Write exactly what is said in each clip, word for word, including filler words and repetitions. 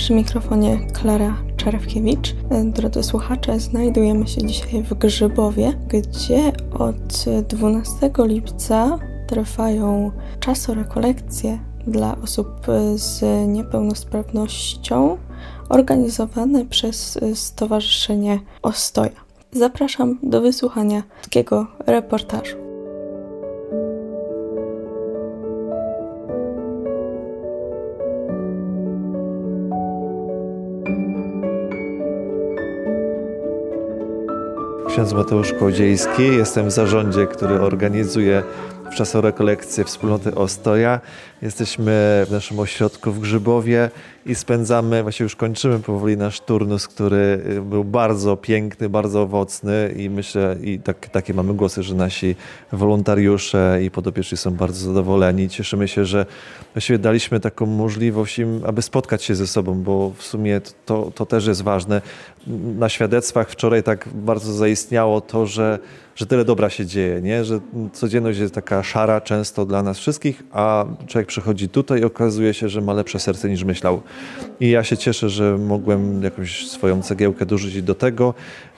Przy mikrofonie Klara Czerwkiewicz. Drodzy słuchacze, znajdujemy się dzisiaj w Grzybowie, gdzie od dwunastego lipca trwają czasorekolekcje dla osób z niepełnosprawnością organizowane przez Stowarzyszenie Ostoja. Zapraszam do wysłuchania takiego reportażu. Ksiądz Mateusz Kołodziejski, jestem w zarządzie, który organizuje czasorekolekcję Wspólnoty Ostoja. Jesteśmy w naszym ośrodku w Grzybowie i spędzamy, właściwie już kończymy powoli nasz turnus, który był bardzo piękny, bardzo owocny i myślę, i tak, takie mamy głosy, że nasi wolontariusze i podopieczni są bardzo zadowoleni. Cieszymy się, że właściwie daliśmy taką możliwość im, aby spotkać się ze sobą, bo w sumie to, to też jest ważne. Na świadectwach wczoraj tak bardzo zaistniało to, że że tyle dobra się dzieje, nie? Że codzienność jest taka szara często dla nas wszystkich, a człowiek przychodzi tutaj i okazuje się, że ma lepsze serce niż myślał. I ja się cieszę, że mogłem jakąś swoją cegiełkę dorzucić do tego,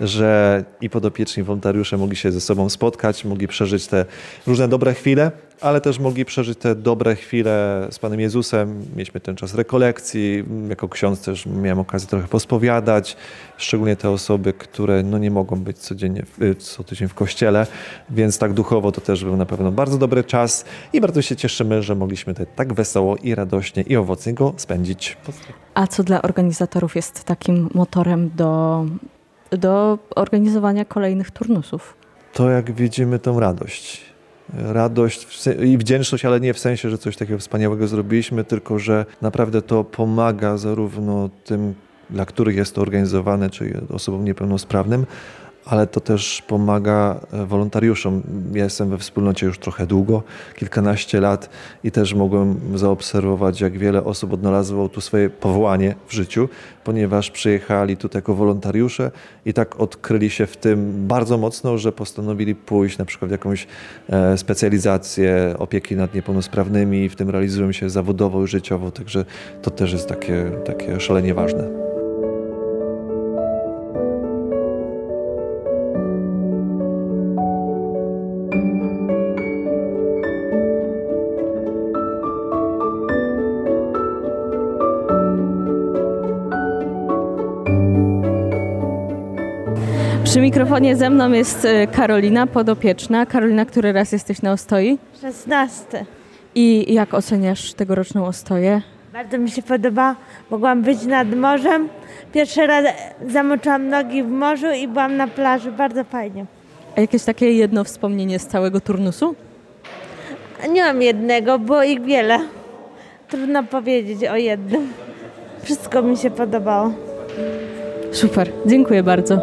że i podopieczni wolontariusze mogli się ze sobą spotkać, mogli przeżyć te różne dobre chwile, ale też mogli przeżyć te dobre chwile z Panem Jezusem. Mieliśmy ten czas rekolekcji, jako ksiądz też miałem okazję trochę pospowiadać, szczególnie te osoby, które no nie mogą być codziennie, co tydzień w kościele, więc tak duchowo to też był na pewno bardzo dobry czas i bardzo się cieszymy, że mogliśmy tutaj tak wesoło i radośnie i owocnie go spędzić. A co dla organizatorów jest takim motorem do, do organizowania kolejnych turnusów? To jak widzimy tą radość. Radość i wdzięczność, ale nie w sensie, że coś takiego wspaniałego zrobiliśmy, tylko że naprawdę to pomaga zarówno tym, dla których jest to organizowane, czyli osobom niepełnosprawnym, ale to też pomaga wolontariuszom. Ja jestem we wspólnocie już trochę długo, kilkanaście lat i też mogłem zaobserwować, jak wiele osób odnalazło tu swoje powołanie w życiu, ponieważ przyjechali tu jako wolontariusze i tak odkryli się w tym bardzo mocno, że postanowili pójść na przykład w jakąś specjalizację opieki nad niepełnosprawnymi i w tym realizują się zawodowo i życiowo, także to też jest takie, takie szalenie ważne. Przy mikrofonie ze mną jest Karolina, podopieczna. Karolina, który raz jesteś na Ostoi? szesnasty. I jak oceniasz tegoroczną Ostoję? Bardzo mi się podoba. Mogłam być nad morzem. Pierwszy raz zamoczyłam nogi w morzu i byłam na plaży. Bardzo fajnie. A jakieś takie jedno wspomnienie z całego turnusu? Nie mam jednego, było ich wiele. Trudno powiedzieć o jednym. Wszystko mi się podobało. Super, dziękuję bardzo.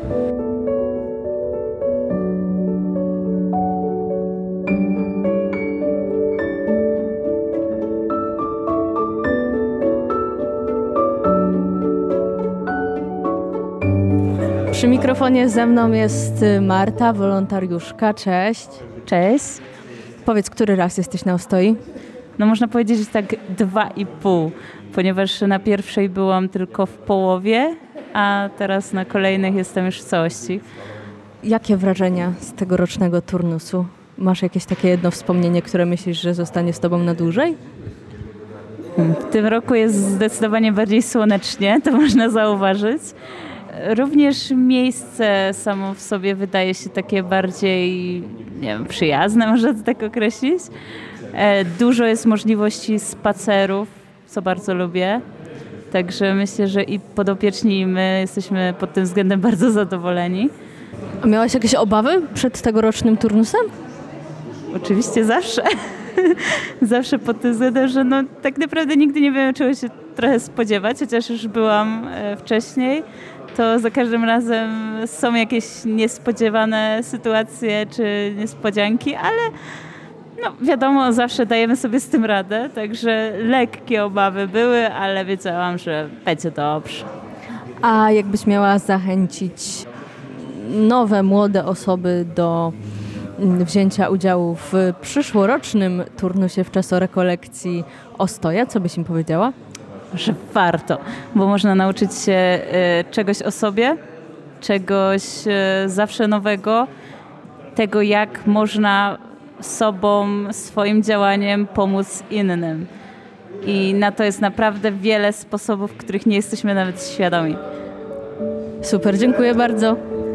Przy mikrofonie ze mną jest Marta, wolontariuszka. Cześć. Cześć. Powiedz, który raz jesteś na Ostoi? No można powiedzieć, że tak dwa i pół, ponieważ na pierwszej byłam tylko w połowie, a teraz na kolejnych jestem już w całości. Jakie wrażenia z tegorocznego turnusu? Masz jakieś takie jedno wspomnienie, które myślisz, że zostanie z tobą na dłużej? W tym roku jest zdecydowanie bardziej słonecznie, to można zauważyć. Również miejsce samo w sobie wydaje się takie bardziej, nie wiem, przyjazne, można to tak określić. Dużo jest możliwości spacerów, co bardzo lubię. Także myślę, że i podopieczni, i my jesteśmy pod tym względem bardzo zadowoleni. A miałaś jakieś obawy przed tegorocznym turnusem? Oczywiście zawsze. Zawsze pod tym względem, że no, tak naprawdę nigdy nie wiem, czego się trochę spodziewać, chociaż już byłam wcześniej. To za każdym razem są jakieś niespodziewane sytuacje czy niespodzianki, ale no wiadomo, zawsze dajemy sobie z tym radę, także lekkie obawy były, ale wiedziałam, że będzie dobrze. A jakbyś miała zachęcić nowe, młode osoby do wzięcia udziału w przyszłorocznym turnusie w czasorekolekcji Ostoja, co byś im powiedziała? że warto, bo można nauczyć się e, czegoś o sobie, czegoś e, zawsze nowego, tego jak można sobą, swoim działaniem pomóc innym. I na to jest naprawdę wiele sposobów, których nie jesteśmy nawet świadomi. Super, dziękuję bardzo.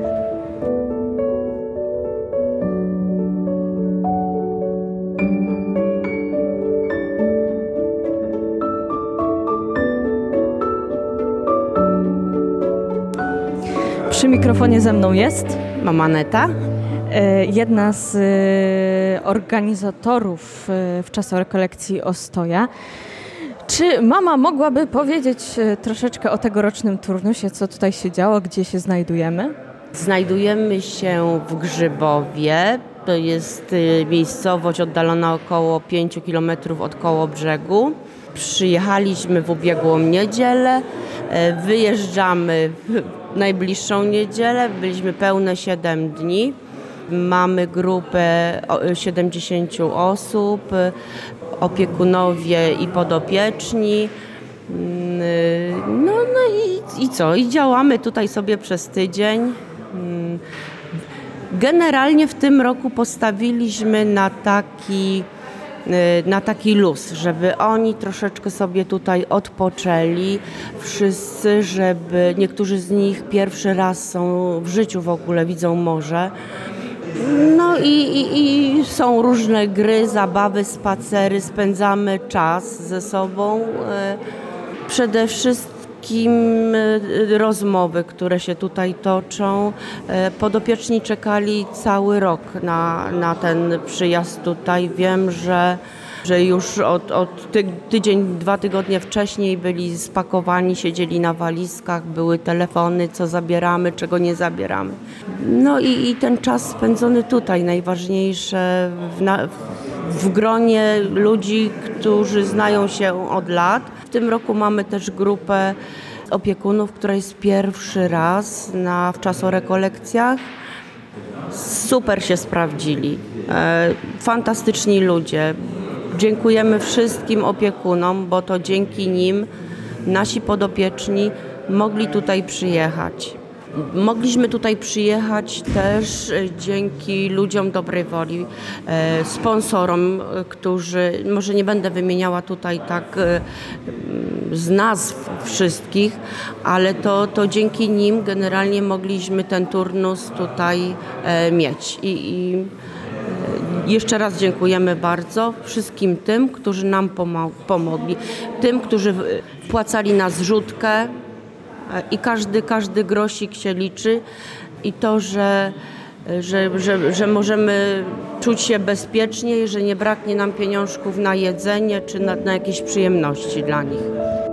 Przy mikrofonie ze mną jest Mama Aneta. Jedna z organizatorów w czasie rekolekcji Ostoja. Czy mama mogłaby powiedzieć troszeczkę o tegorocznym turnusie, co tutaj się działo, gdzie się znajdujemy? Znajdujemy się w Grzybowie. To jest miejscowość oddalona około pięć kilometrów od Kołobrzegu. Przyjechaliśmy w ubiegłą niedzielę, wyjeżdżamy w najbliższą niedzielę. Byliśmy pełne siedem dni. Mamy grupę siedemdziesięciu osób, opiekunowie i podopieczni. No, no i, i co? I działamy tutaj sobie przez tydzień. Generalnie w tym roku postawiliśmy na taki, na taki luz, żeby oni troszeczkę sobie tutaj odpoczęli. Wszyscy, żeby niektórzy z nich pierwszy raz są w życiu w ogóle, widzą morze. No i, i, i są różne gry, zabawy, spacery, spędzamy czas ze sobą. Przede wszystkim rozmowy, które się tutaj toczą. Podopieczni czekali cały rok na, na ten przyjazd tutaj. Wiem, że, że już od, od ty, tydzień, dwa tygodnie wcześniej byli spakowani, siedzieli na walizkach, były telefony, co zabieramy, czego nie zabieramy. No i, i ten czas spędzony tutaj, najważniejsze w, na, w gronie ludzi, którzy znają się od lat. W tym roku mamy też grupę opiekunów, która jest pierwszy raz na wczasorekolekcjach. Super się sprawdzili. E, fantastyczni ludzie. Dziękujemy wszystkim opiekunom, bo to dzięki nim nasi podopieczni mogli tutaj przyjechać. Mogliśmy tutaj przyjechać też dzięki ludziom dobrej woli, e, sponsorom, którzy, może nie będę wymieniała tutaj tak e, z nazw wszystkich, ale to, to dzięki nim generalnie mogliśmy ten turnus tutaj e, mieć. I, i e, jeszcze raz dziękujemy bardzo wszystkim tym, którzy nam pomo- pomogli, tym, którzy wpłacali na zrzutkę. I każdy, każdy grosik się liczy i to, że, że, że, że możemy czuć się bezpiecznie i że nie braknie nam pieniążków na jedzenie czy na, na jakieś przyjemności dla nich.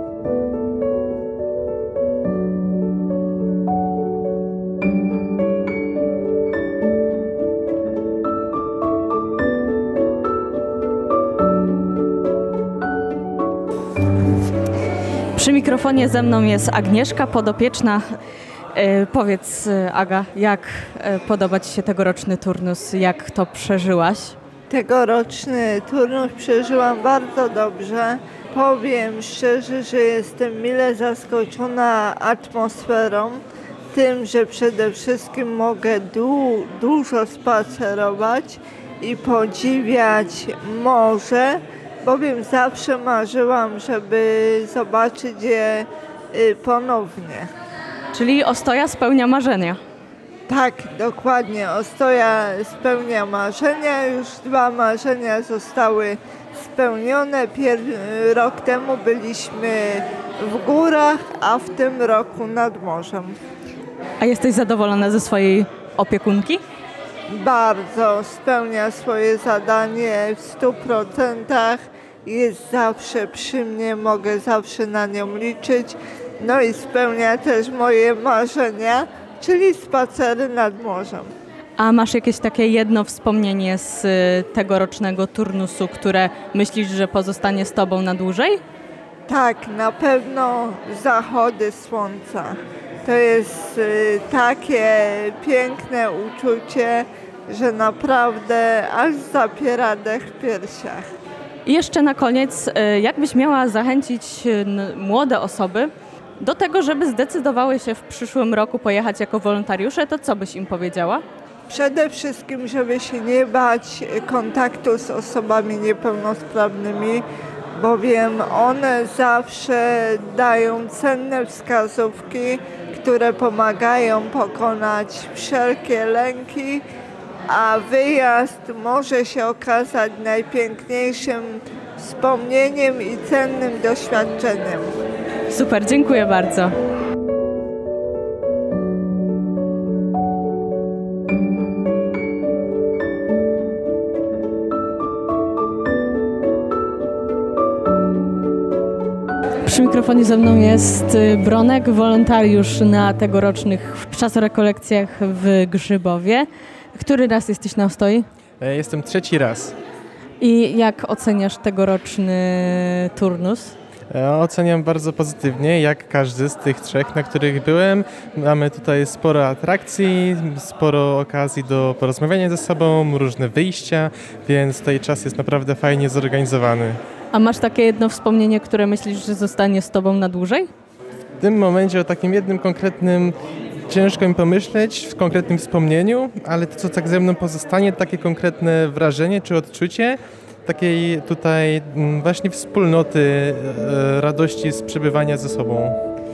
Przy mikrofonie ze mną jest Agnieszka, podopieczna. E, powiedz, Aga, jak podoba Ci się tegoroczny turnus? Jak to przeżyłaś? Tegoroczny turnus przeżyłam bardzo dobrze. Powiem szczerze, że jestem mile zaskoczona atmosferą, tym, że przede wszystkim mogę du- dużo spacerować i podziwiać morze, bowiem zawsze marzyłam, żeby zobaczyć je ponownie. Czyli Ostoja spełnia marzenia. Tak, dokładnie. Ostoja spełnia marzenia. Już dwa marzenia zostały spełnione. Pier- rok temu byliśmy w górach, a w tym roku nad morzem. A jesteś zadowolona ze swojej opiekunki? Bardzo spełnia swoje zadanie w stu procentach. Jest zawsze przy mnie, mogę zawsze na nią liczyć. No i spełnia też moje marzenia, czyli spacery nad morzem. A masz jakieś takie jedno wspomnienie z tegorocznego turnusu, które myślisz, że pozostanie z Tobą na dłużej? Tak, na pewno zachody słońca. To jest y, takie piękne uczucie, że naprawdę aż zapiera dech w piersiach. I jeszcze na koniec, jakbyś miała zachęcić młode osoby do tego, żeby zdecydowały się w przyszłym roku pojechać jako wolontariusze, to co byś im powiedziała? Przede wszystkim, żeby się nie bać kontaktu z osobami niepełnosprawnymi, bowiem one zawsze dają cenne wskazówki, które pomagają pokonać wszelkie lęki, a wyjazd może się okazać najpiękniejszym wspomnieniem i cennym doświadczeniem. Super, dziękuję bardzo. Przy mikrofonie ze mną jest Bronek, wolontariusz na tegorocznych czasorekolekcjach w Grzybowie. Który raz jesteś na Ostoi? Jestem trzeci raz. I jak oceniasz tegoroczny turnus? Oceniam bardzo pozytywnie, jak każdy z tych trzech, na których byłem. Mamy tutaj sporo atrakcji, sporo okazji do porozmawiania ze sobą, różne wyjścia, więc tutaj czas jest naprawdę fajnie zorganizowany. A masz takie jedno wspomnienie, które myślisz, że zostanie z tobą na dłużej? W tym momencie o takim jednym konkretnym ciężko mi pomyśleć, w konkretnym wspomnieniu, ale to, co tak ze mną pozostanie, takie konkretne wrażenie czy odczucie takiej tutaj właśnie wspólnoty, radości z przebywania ze sobą.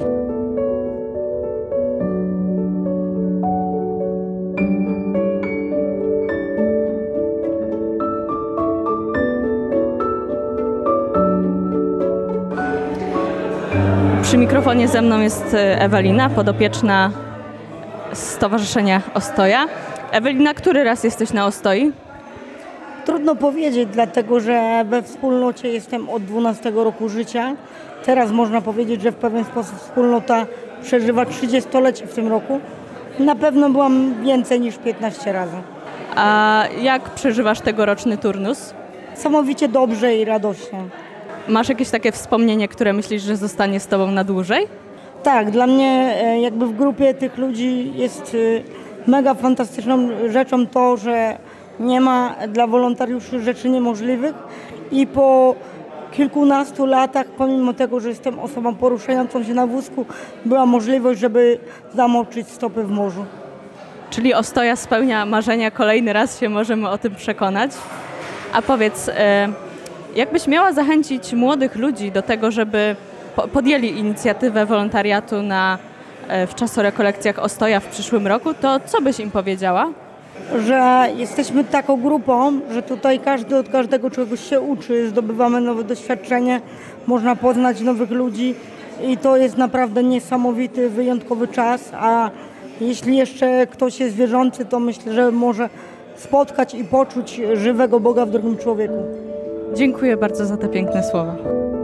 Przy mikrofonie ze mną jest Ewelina, podopieczna Stowarzyszenia Ostoja. Ewelina, który raz jesteś na Ostoi? Trudno powiedzieć, dlatego że we wspólnocie jestem od dwunastego roku życia. Teraz można powiedzieć, że w pewien sposób wspólnota przeżywa trzydziestolecie w tym roku. Na pewno byłam więcej niż piętnaście razy. A jak przeżywasz tegoroczny turnus? Niesamowicie dobrze i radośnie. Masz jakieś takie wspomnienie, które myślisz, że zostanie z tobą na dłużej? Tak, dla mnie jakby w grupie tych ludzi jest mega fantastyczną rzeczą to, że nie ma dla wolontariuszy rzeczy niemożliwych i po kilkunastu latach, pomimo tego, że jestem osobą poruszającą się na wózku, była możliwość, żeby zamoczyć stopy w morzu. Czyli Ostoja spełnia marzenia, kolejny raz się możemy o tym przekonać. A powiedz, jakbyś miała zachęcić młodych ludzi do tego, żeby podjęli inicjatywę wolontariatu na, w czasorekolekcjach Ostoja w przyszłym roku, to co byś im powiedziała? Że jesteśmy taką grupą, że tutaj każdy od każdego czegoś się uczy, zdobywamy nowe doświadczenie, można poznać nowych ludzi i to jest naprawdę niesamowity, wyjątkowy czas, a jeśli jeszcze ktoś jest wierzący, to myślę, że może spotkać i poczuć żywego Boga w drugim człowieku. Dziękuję bardzo za te piękne słowa.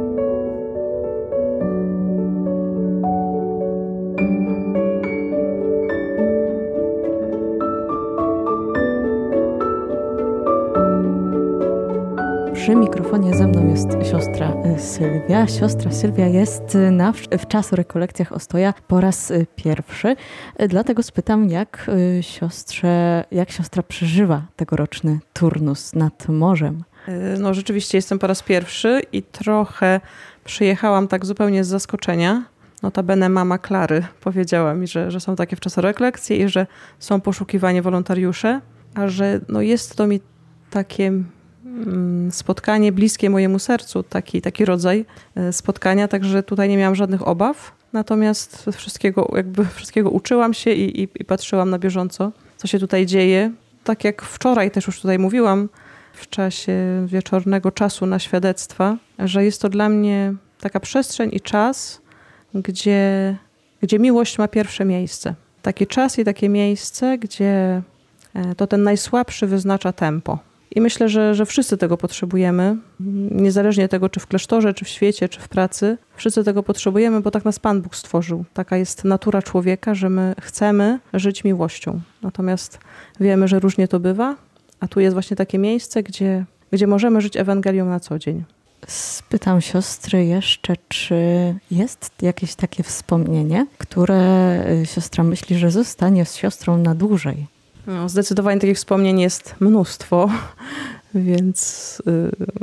Przy mikrofonie ze mną jest siostra Sylwia. Siostra Sylwia jest na, w czasorekolekcjach Ostoja po raz pierwszy. Dlatego spytam, jak siostrze, jak siostra przeżywa tegoroczny turnus nad morzem? No rzeczywiście jestem po raz pierwszy i trochę przyjechałam tak zupełnie z zaskoczenia. Notabene mama Klary powiedziała mi, że, że są takie w czasorekolekcje i że są poszukiwani wolontariusze, a że no jest to mi takie spotkanie bliskie mojemu sercu, taki, taki rodzaj spotkania, także tutaj nie miałam żadnych obaw, natomiast wszystkiego, jakby wszystkiego uczyłam się i, i, i patrzyłam na bieżąco, co się tutaj dzieje. Tak jak wczoraj też już tutaj mówiłam, w czasie wieczornego czasu na świadectwa, że jest to dla mnie taka przestrzeń i czas, gdzie, gdzie miłość ma pierwsze miejsce. Taki czas i takie miejsce, gdzie to ten najsłabszy wyznacza tempo. I myślę, że, że wszyscy tego potrzebujemy, niezależnie tego, czy w klasztorze, czy w świecie, czy w pracy. Wszyscy tego potrzebujemy, bo tak nas Pan Bóg stworzył. Taka jest natura człowieka, że my chcemy żyć miłością. Natomiast wiemy, że różnie to bywa, a tu jest właśnie takie miejsce, gdzie, gdzie możemy żyć Ewangelią na co dzień. Spytam siostry jeszcze, czy jest jakieś takie wspomnienie, które siostra myśli, że zostanie z siostrą na dłużej? No, zdecydowanie takich wspomnień jest mnóstwo, więc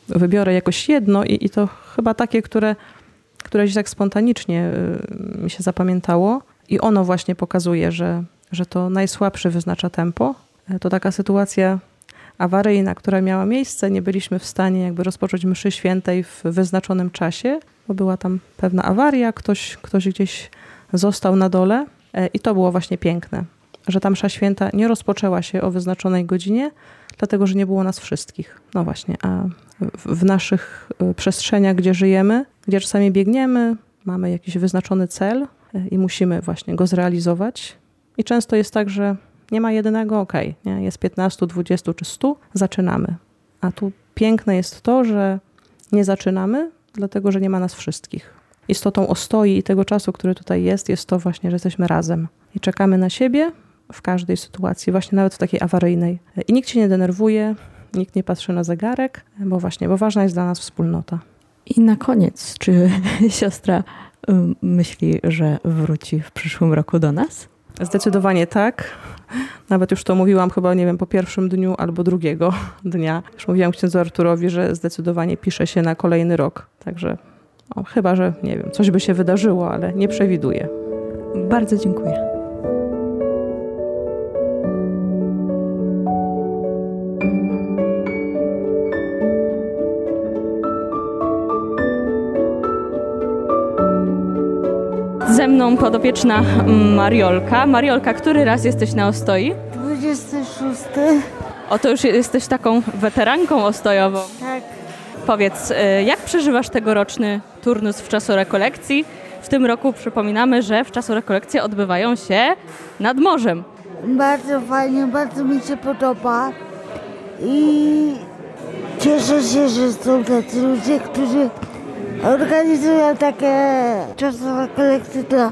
wybiorę jakoś jedno i, i to chyba takie, które, które gdzieś tak spontanicznie mi się zapamiętało i ono właśnie pokazuje, że, że to najsłabszy wyznacza tempo. To taka sytuacja awaryjna, która miała miejsce. Nie byliśmy w stanie jakby rozpocząć mszy świętej w wyznaczonym czasie, bo była tam pewna awaria, ktoś, ktoś gdzieś został na dole i to było właśnie piękne, że ta msza święta nie rozpoczęła się o wyznaczonej godzinie, dlatego, że nie było nas wszystkich. No właśnie, a w, w naszych przestrzeniach, gdzie żyjemy, gdzie czasami biegniemy, mamy jakiś wyznaczony cel i musimy właśnie go zrealizować. I często jest tak, że nie ma jedynego, okej, okay, jest piętnaście, dwadzieścia czy sto, zaczynamy. A tu piękne jest to, że nie zaczynamy, dlatego, że nie ma nas wszystkich. Istotą ostoi i tego czasu, który tutaj jest, jest to właśnie, że jesteśmy razem i czekamy na siebie w każdej sytuacji, właśnie nawet w takiej awaryjnej. I nikt się nie denerwuje, nikt nie patrzy na zegarek, bo właśnie, bo ważna jest dla nas wspólnota. I na koniec, czy siostra myśli, że wróci w przyszłym roku do nas? Zdecydowanie tak. Nawet już to mówiłam chyba, nie wiem, po pierwszym dniu albo drugiego dnia. Już mówiłam księdzu Arturowi, że zdecydowanie pisze się na kolejny rok. Także no, chyba, że nie wiem, coś by się wydarzyło, ale nie przewiduję. Bardzo dziękuję. Ze mną podopieczna Mariolka. Mariolka, który raz jesteś na Ostoi? dwudziesty szósty. O, to już jesteś taką weteranką ostojową. Tak. Powiedz, jak przeżywasz tegoroczny turnus w czasu rekolekcji? W tym roku przypominamy, że w czasu rekolekcje odbywają się nad morzem. Bardzo fajnie, bardzo mi się podoba i cieszę się, że są tacy ludzie, którzy organizują takie czasowe rekolekcje dla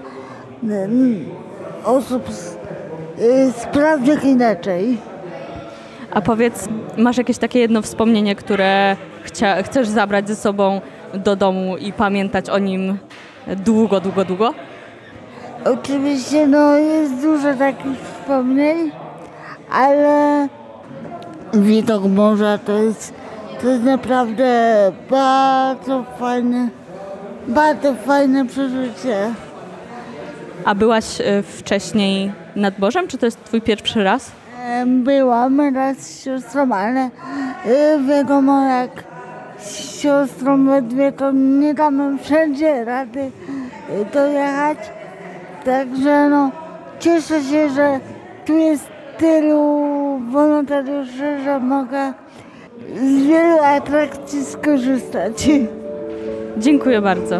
osób sprawnych inaczej. A powiedz, masz jakieś takie jedno wspomnienie, które chcia, chcesz zabrać ze sobą do domu i pamiętać o nim długo, długo, długo? Oczywiście, no jest dużo takich wspomnień, ale widok morza to jest, to jest naprawdę bardzo fajne, bardzo fajne przeżycie. A byłaś wcześniej nad morzem, czy to jest twój pierwszy raz? Byłam raz z siostrą, ale wiadomo, jak z siostrą we dwie to nie damy wszędzie rady dojechać. Także no, cieszę się, że tu jest tylu wolontariuszy, że mogę z wielu atrakcji skorzystać. Dziękuję bardzo.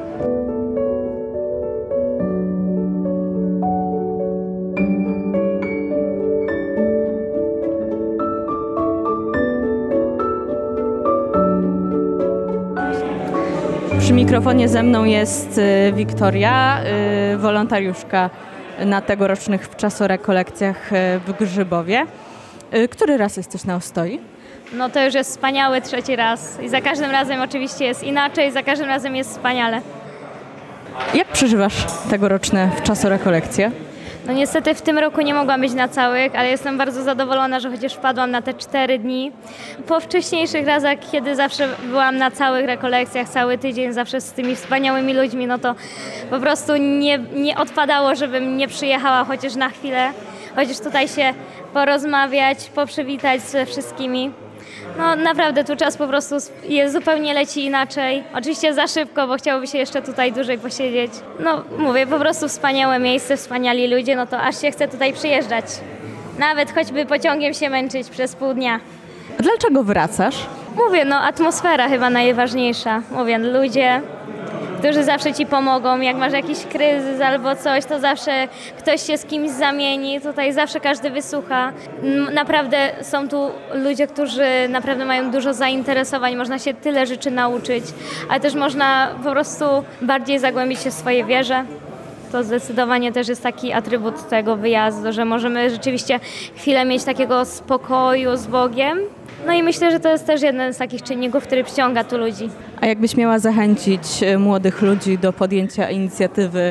Przy mikrofonie ze mną jest Wiktoria, wolontariuszka na tegorocznych wczasorekolekcjach w Grzybowie. Który raz jesteś na Ostoi? No to już jest wspaniały trzeci raz i za każdym razem oczywiście jest inaczej, za każdym razem jest wspaniale. Jak przeżywasz tegoroczne wczasorekolekcje? No niestety w tym roku nie mogłam być na całych, ale jestem bardzo zadowolona, że chociaż wpadłam na te cztery dni. Po wcześniejszych razach, kiedy zawsze byłam na całych rekolekcjach, cały tydzień, zawsze z tymi wspaniałymi ludźmi, no to po prostu nie, nie odpadało, żebym nie przyjechała chociaż na chwilę, chociaż tutaj się porozmawiać, poprzywitać ze wszystkimi. No naprawdę tu czas po prostu jest, zupełnie leci inaczej. Oczywiście za szybko, bo chciałoby się jeszcze tutaj dłużej posiedzieć. No mówię, po prostu wspaniałe miejsce, wspaniali ludzie, no to aż się chce tutaj przyjeżdżać. Nawet choćby pociągiem się męczyć przez pół dnia. A dlaczego wracasz? Mówię, no atmosfera chyba najważniejsza. Mówię, ludzie, którzy zawsze ci pomogą. Jak masz jakiś kryzys albo coś, to zawsze ktoś się z kimś zamieni. Tutaj zawsze każdy wysłucha. Naprawdę są tu ludzie, którzy naprawdę mają dużo zainteresowań. Można się tyle rzeczy nauczyć, ale też można po prostu bardziej zagłębić się w swojej wierze. To zdecydowanie też jest taki atrybut tego wyjazdu, że możemy rzeczywiście chwilę mieć takiego spokoju z Bogiem. No i myślę, że to jest też jeden z takich czynników, który przyciąga tu ludzi. A jakbyś miała zachęcić młodych ludzi do podjęcia inicjatywy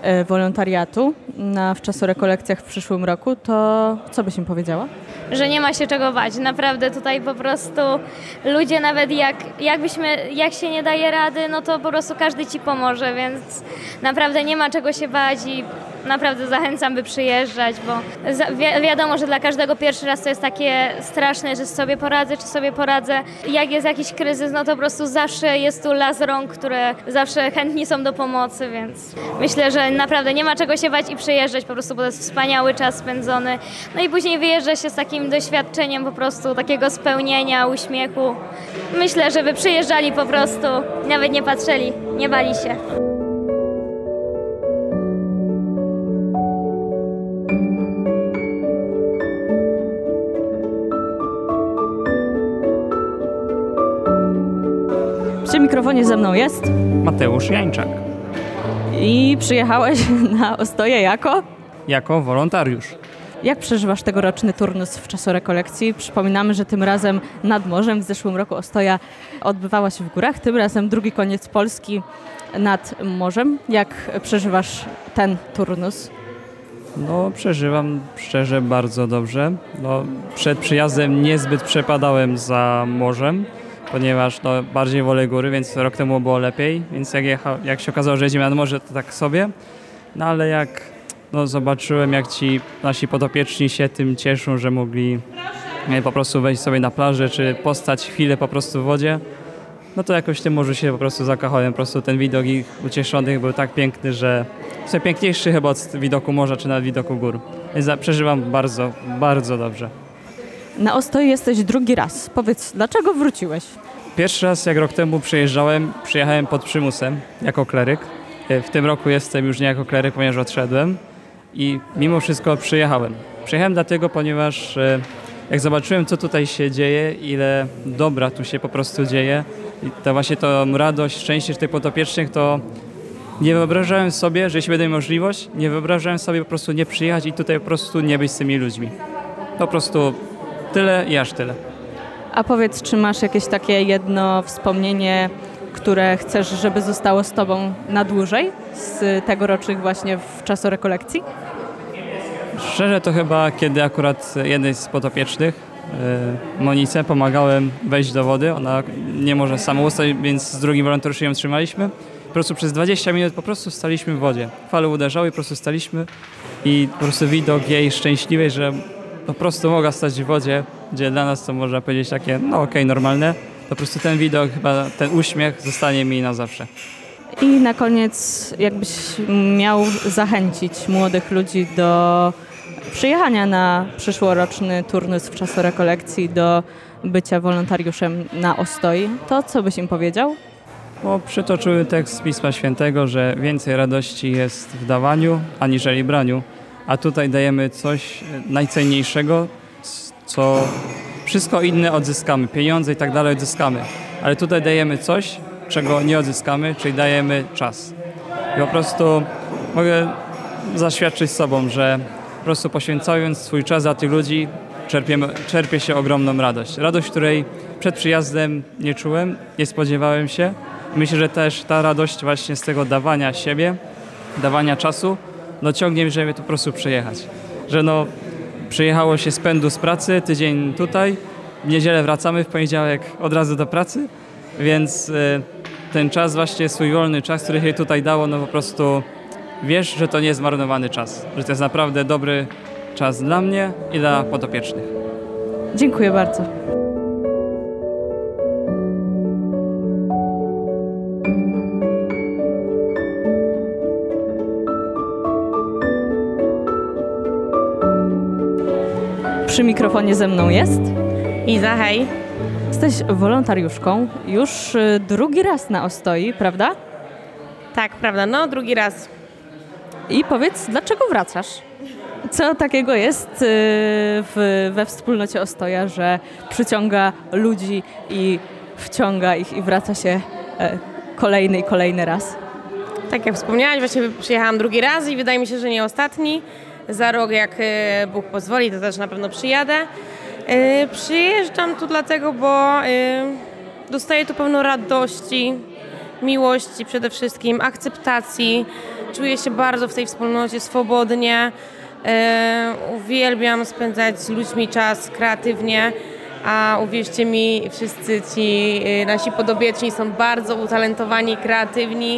wolontariatu na wczasorekolekcjach w przyszłym roku, to co byś im powiedziała? Że nie ma się czego bać. Naprawdę tutaj po prostu ludzie nawet jak, jakbyśmy, jak się nie daje rady, no to po prostu każdy ci pomoże, więc naprawdę nie ma czego się bać i naprawdę zachęcam, by przyjeżdżać, bo wi- wiadomo, że dla każdego pierwszy raz to jest takie straszne, że sobie poradzę, czy sobie poradzę. Jak jest jakiś kryzys, no to po prostu zawsze jest tu las rąk, które zawsze chętni są do pomocy, więc myślę, że naprawdę nie ma czego się bać i przyjeżdżać po prostu, bo to jest wspaniały czas spędzony. No i później wyjeżdża się z takim doświadczeniem po prostu takiego spełnienia, uśmiechu. Myślę, żeby przyjeżdżali po prostu, nawet nie patrzyli, nie bali się. Przy mikrofonie ze mną jest Mateusz Jańczak. I przyjechałeś na Ostoję jako? Jako wolontariusz. Jak przeżywasz tegoroczny turnus w czasorekolekcji? Przypominamy, że tym razem nad morzem. W zeszłym roku Ostoja odbywała się w górach, tym razem drugi koniec Polski nad morzem. Jak przeżywasz ten turnus? No, przeżywam szczerze bardzo dobrze. No, przed przyjazdem niezbyt przepadałem za morzem, ponieważ no, bardziej wolę góry, więc rok temu było lepiej. Więc jak, jecha, jak się okazało, że jedziemy nad morze, to tak sobie. No ale jak no, zobaczyłem, jak ci nasi podopieczni się tym cieszą, że mogli po prostu wejść sobie na plażę, czy postać chwilę po prostu w wodzie, no to jakoś tym morzu się po prostu zakochałem. Po prostu ten widok ich ucieszonych był tak piękny, że jest piękniejszy chyba od widoku morza, czy nawet widoku gór. Więc przeżywam bardzo, bardzo dobrze. Na Ostoi jesteś drugi raz. Powiedz, dlaczego wróciłeś? Pierwszy raz, jak rok temu przyjeżdżałem, przyjechałem pod przymusem jako kleryk. W tym roku jestem już nie jako kleryk, ponieważ odszedłem i mimo wszystko przyjechałem. Przyjechałem dlatego, ponieważ jak zobaczyłem, co tutaj się dzieje, ile dobra tu się po prostu dzieje i to właśnie tą radość, szczęście tych podopiecznych, to nie wyobrażałem sobie, że jeśli będę miał możliwość, nie wyobrażałem sobie po prostu nie przyjechać i tutaj po prostu nie być z tymi ludźmi. Po prostu tyle i aż tyle. A powiedz, czy masz jakieś takie jedno wspomnienie, które chcesz, żeby zostało z tobą na dłużej z tegorocznych właśnie w czasorekolekcji? Szczerze to chyba, kiedy akurat jednej z podopiecznych, Monice, pomagałem wejść do wody. Ona nie może sama ustać, więc z drugim wolontariuszem ją trzymaliśmy. Po prostu przez dwadzieścia minut po prostu staliśmy w wodzie. Fale uderzały, po prostu staliśmy i po prostu widok jej szczęśliwej, że po prostu mogła stać w wodzie, gdzie dla nas to można powiedzieć takie, no okej, okay, normalne. To po prostu ten widok, chyba ten uśmiech zostanie mi na zawsze. I na koniec, jakbyś miał zachęcić młodych ludzi do przyjechania na przyszłoroczny turnus w czasorekolekcji, do bycia wolontariuszem na Ostoi, to co byś im powiedział? Bo przytoczyły tekst Pisma Świętego, że więcej radości jest w dawaniu, aniżeli braniu, a tutaj dajemy coś najcenniejszego, co wszystko inne odzyskamy, pieniądze i tak dalej odzyskamy, ale tutaj dajemy coś, czego nie odzyskamy, czyli dajemy czas. I po prostu mogę zaświadczyć sobą, że po prostu poświęcając swój czas za tych ludzi, czerpiemy, czerpie się ogromną radość. Radość, której przed przyjazdem nie czułem, nie spodziewałem się. Myślę, że też ta radość właśnie z tego dawania siebie, dawania czasu, no ciągnie mnie, żeby tu po prostu przyjechać. Że no przyjechało się z pędu z pracy, tydzień tutaj, w niedzielę wracamy, w poniedziałek od razu do pracy, więc y, ten czas właśnie, swój wolny czas, który się tutaj dało, no po prostu wiesz, że to nie jest zmarnowany czas, że to jest naprawdę dobry czas dla mnie i dla podopiecznych. Dziękuję bardzo. Przy mikrofonie ze mną jest Iza, hej. Jesteś wolontariuszką już drugi raz na Ostoi, prawda? Tak, prawda, no drugi raz. I powiedz, dlaczego wracasz? Co takiego jest w, we wspólnocie Ostoja, że przyciąga ludzi i wciąga ich i wraca się kolejny i kolejny raz? Tak jak wspomniałaś, właśnie przyjechałam drugi raz i wydaje mi się, że nie ostatni. Za rok, jak Bóg pozwoli, to też na pewno przyjadę. Przyjeżdżam tu dlatego, bo dostaję tu pełno radości, miłości przede wszystkim, akceptacji, czuję się bardzo w tej wspólnocie swobodnie. E, uwielbiam spędzać z ludźmi czas kreatywnie, a uwierzcie mi, wszyscy ci e, nasi podobieczni są bardzo utalentowani, kreatywni.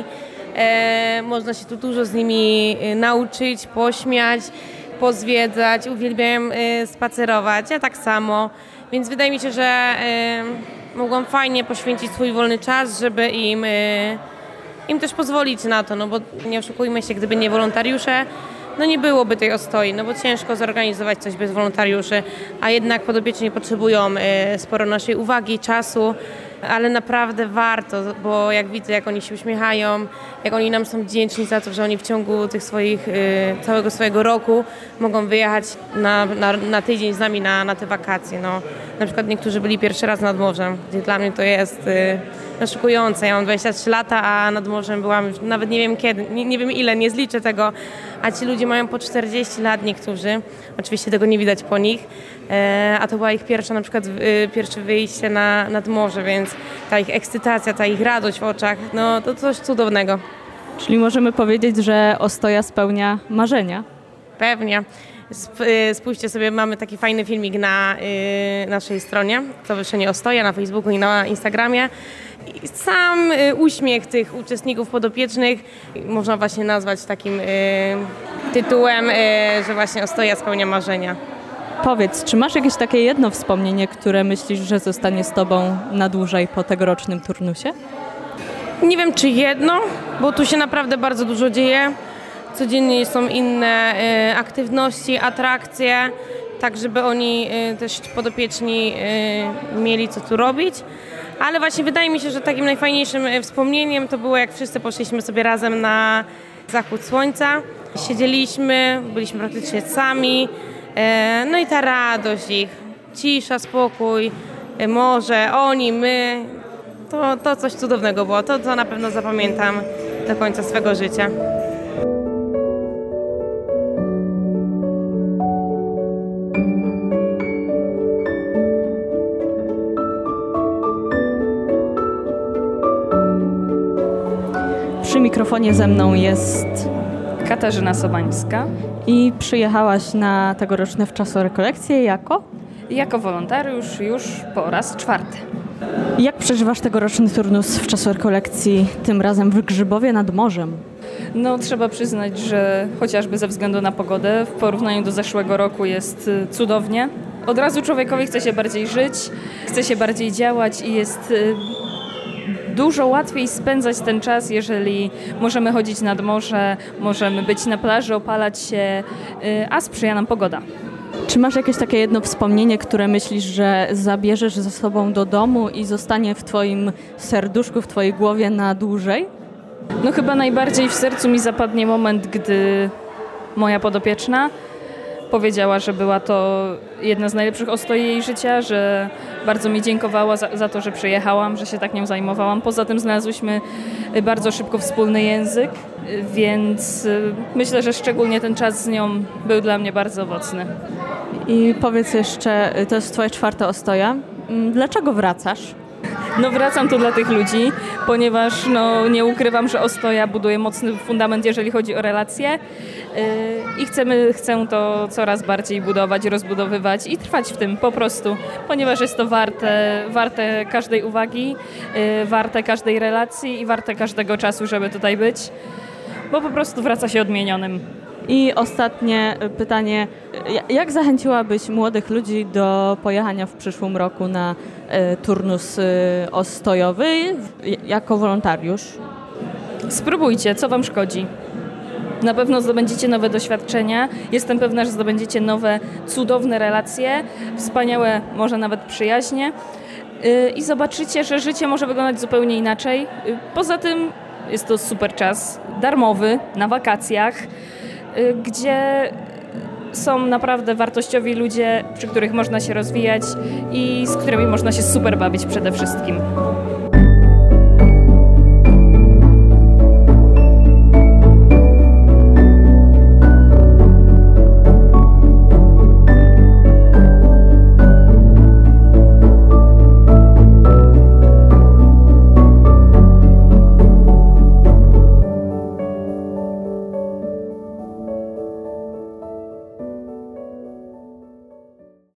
E, można się tu dużo z nimi e, nauczyć, pośmiać, pozwiedzać. Uwielbiam e, spacerować, ja tak samo. Więc wydaje mi się, że e, mogłam fajnie poświęcić swój wolny czas, żeby im, e, im też pozwolić na to, no bo nie oszukujmy się, gdyby nie wolontariusze, no nie byłoby tej Ostoi, no bo ciężko zorganizować coś bez wolontariuszy, a jednak podopieczni potrzebują e, sporo naszej uwagi, czasu, ale naprawdę warto, bo jak widzę, jak oni się uśmiechają, jak oni nam są wdzięczni za to, że oni w ciągu tych swoich, y, całego swojego roku mogą wyjechać na, na, na tydzień z nami na, na te wakacje. No, na przykład niektórzy byli pierwszy raz nad morzem, gdzie dla mnie to jest y, no, szokujące. Ja mam dwadzieścia trzy lata, a nad morzem byłam już nawet nie wiem kiedy, nie, nie wiem ile, nie zliczę tego, a ci ludzie mają po czterdzieści lat niektórzy. Oczywiście tego nie widać po nich, e, a to była ich pierwsza na przykład y, pierwsze wyjście na, nad morze, więc ta ich ekscytacja, ta ich radość w oczach, no to coś cudownego. Czyli możemy powiedzieć, że Ostoja spełnia marzenia? Pewnie. Sp- spójrzcie sobie, mamy taki fajny filmik na y, naszej stronie, Stowarzyszenie Ostoja, na Facebooku i na Instagramie. I sam y, uśmiech tych uczestników podopiecznych można właśnie nazwać takim y, tytułem, y, że właśnie Ostoja spełnia marzenia. Powiedz, czy masz jakieś takie jedno wspomnienie, które myślisz, że zostanie z tobą na dłużej po tegorocznym turnusie? Nie wiem, czy jedno, bo tu się naprawdę bardzo dużo dzieje. Codziennie są inne y, aktywności, atrakcje, tak żeby oni y, też podopieczni y, mieli co tu robić. Ale właśnie wydaje mi się, że takim najfajniejszym wspomnieniem to było, jak wszyscy poszliśmy sobie razem na zachód słońca. Siedzieliśmy, byliśmy praktycznie sami. Y, no i ta radość ich, cisza, spokój, y, morze, oni, my. To, to coś cudownego było, to co na pewno zapamiętam do końca swego życia. Przy mikrofonie ze mną jest Katarzyna Sobańska. I przyjechałaś na tegoroczne wczasorekolekcje jako? Jako wolontariusz już po raz czwarty. Jak przeżywasz tegoroczny turnus wczasorekolekcji, tym razem w Grzybowie nad morzem? No trzeba przyznać, że chociażby ze względu na pogodę w porównaniu do zeszłego roku jest cudownie. Od razu człowiekowi chce się bardziej żyć, chce się bardziej działać i jest dużo łatwiej spędzać ten czas, jeżeli możemy chodzić nad morze, możemy być na plaży, opalać się, a sprzyja nam pogoda. Czy masz jakieś takie jedno wspomnienie, które myślisz, że zabierzesz ze sobą do domu i zostanie w twoim serduszku, w twojej głowie na dłużej? No chyba najbardziej w sercu mi zapadnie moment, gdy moja podopieczna powiedziała, że była to jedna z najlepszych ostoi jej życia, że bardzo mi dziękowała za, za to, że przyjechałam, że się tak nią zajmowałam. Poza tym znalazłyśmy bardzo szybko wspólny język, więc myślę, że szczególnie ten czas z nią był dla mnie bardzo owocny. I powiedz jeszcze, to jest twoja czwarta ostoja. Dlaczego wracasz? No wracam tu dla tych ludzi, ponieważ no, nie ukrywam, że Ostoja buduje mocny fundament, jeżeli chodzi o relacje yy, i chcemy, chcę to coraz bardziej budować, rozbudowywać i trwać w tym po prostu, ponieważ jest to warte, warte każdej uwagi, yy, warte każdej relacji i warte każdego czasu, żeby tutaj być, bo po prostu wraca się odmienionym. I ostatnie pytanie, jak zachęciłabyś młodych ludzi do pojechania w przyszłym roku na y, turnus y, ostojowy jako wolontariusz? Spróbujcie, co wam szkodzi. Na pewno zdobędziecie nowe doświadczenia. Jestem pewna, że zdobędziecie nowe, cudowne relacje, wspaniałe, może nawet przyjaźnie y, i zobaczycie, że życie może wyglądać zupełnie inaczej. Y, poza tym jest to super czas, darmowy, na wakacjach, gdzie są naprawdę wartościowi ludzie, przy których można się rozwijać i z którymi można się super bawić przede wszystkim.